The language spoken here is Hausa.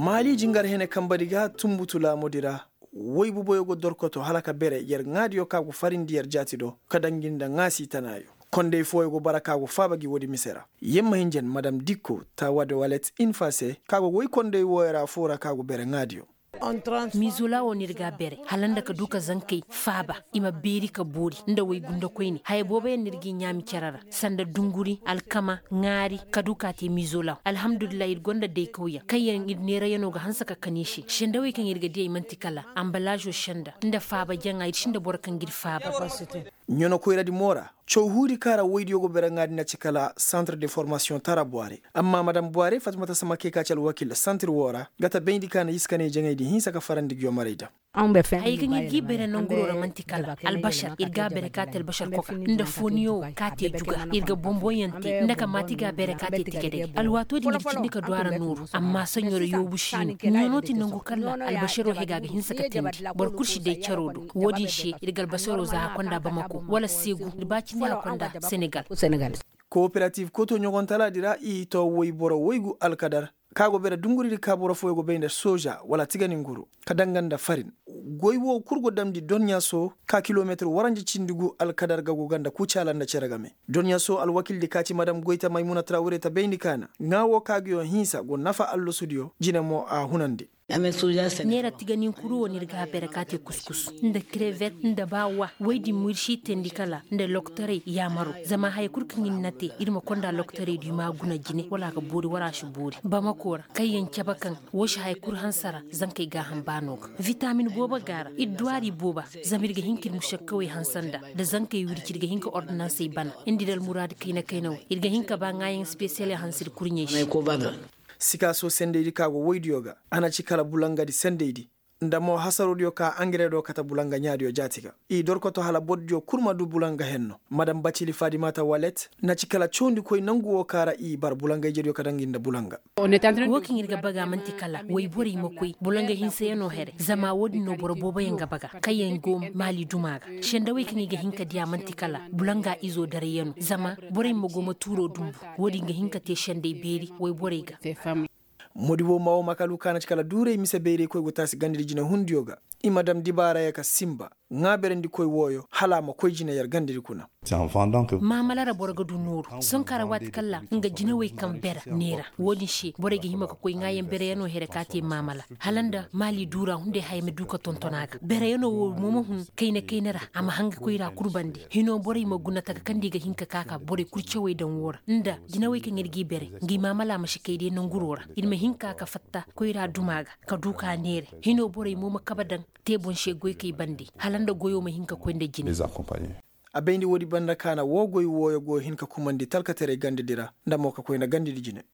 mali jingar hene kambadiga tumbutula modira woy buboyogo dorkoto halaka bere yer ngadiyo kago farindiyar jatido kadanginda ngasi tanayo konde foyogo barakago fabagi wodi misera yemma hinjen madame Dikko ta wade walet infase kago woy konde woyra fora kago bere ngadiyo mizola onirga bere halanda ka duka zankai faba ima beri ka bori nda way gunda koyni hay bobe nirgi nyami carara sanda dunguri alkama ngari ka duka te mizola alhamdulillah ir gonda de koya kayen ir nera yano ga hansa ka kanishi shenda way kan irga de mantikala emballage shenda nda faba janga ir shinda borkan gir faba nyono koyra di mora chowhuri kara woydiogo bere ngadi na cikala centre de formation tara boire amma madame boire fatmata samake ka cal wakil centre wora gata bendi kana yiskane jangaydi hinsa ka farandi gyo marida hay kan irgi bere nonguro romantikala albashar irga bere katel bashar koka nda fonio kate juga irga bomboyante nda kamati ga bere kate tigede alwato di ngirchini ka duara nuru amma sanyoro yobushino nyonoti nongo kala albasharo hega ga hinsa ka tendi bor kurshi de charodo wodi shi irgal basoro za konda bamako wala segu dibaci ne konda Senegal coopérative koto nyogontala dira i to woy boro woygu alkadar kago bere dunguri ka boro foygo beende soja wala tigani nguru kadanganda farin goywo kurgo damdi donya so ka kilometre waranji cindigu alkadar gago ganda kucalanda ceragame donya so alwakil di kati madame Goita Maimuna Traoré ta bendi kana ngawo kagyo hinsa go nafa allo studio jinamo a hunande nera tiganin kuru woni riga berekate kuskus nda crevette nda bawa waydi murshi tendikala nda loktare yamaru zama hay kurkin nate irma konda loktare di maguna jine wala ka buri wara shi buri bamakora kayen cabakan woshi hay kur hansara zankai ga hambanog vitamin boba gara idwari boba zamirga hinkir mushakkawe hansanda da zankai wirkirga hinka ordonnance bana indidal murad kaina irga hinka ba ngayen special hansir kurnye shi sikaso sendeidi kago woydioga ana cikala bulangadi sendeidi ndamo hasarodio ka engrais do kata bulanga nyaadio jatiga i dorkoto hala bodjo kurma du bulanga henno madame Bacili Fadimata Walet na cikala chondi koy nanguwo kara i bar bulanga jedio kadanginda bulanga wokin irga baga mantikala way bori makoy bulanga hinse yano here zama wodi no boro boba yanga baga kayen gom mali dumaga shenda way kan ga hinka dia mantikala bulanga izo dare yano zama bori mo goma turo dumbu wodi ga hinka te shende beri way bori ga modibo mawo makalu kana cikala dure mise beere koy gotasi gandiri jina hundioga i madame Dibara yaka simba ngaberendi koy woyo halama koy jina yar gandiri kuna mamalara borga du nuru son karawat kala nga jina way kam bera nera wodi shi borega hima ko koy ngayen bere yano here kate mamala halanda mali dura hunde hayme duka tontonaga bere yano wo momo hun kaynera ama hanga koyra kurbandi hino bore ma gunata ka kandiga hinka kaka bore kurce way dan wora nda jina way kan ngergi bere ngi mamala mashi kayde no ngurora ilme hinka ka fatta koyra dumaga ka duka nere hino bore momo kabadan tebon shegoy kay bandi halanda goyo ma hinka koynde jini abendi wodi banda kana wogoy woyo go hinka kumandi talkatere gandidira ndamo ka koyna gandidi jine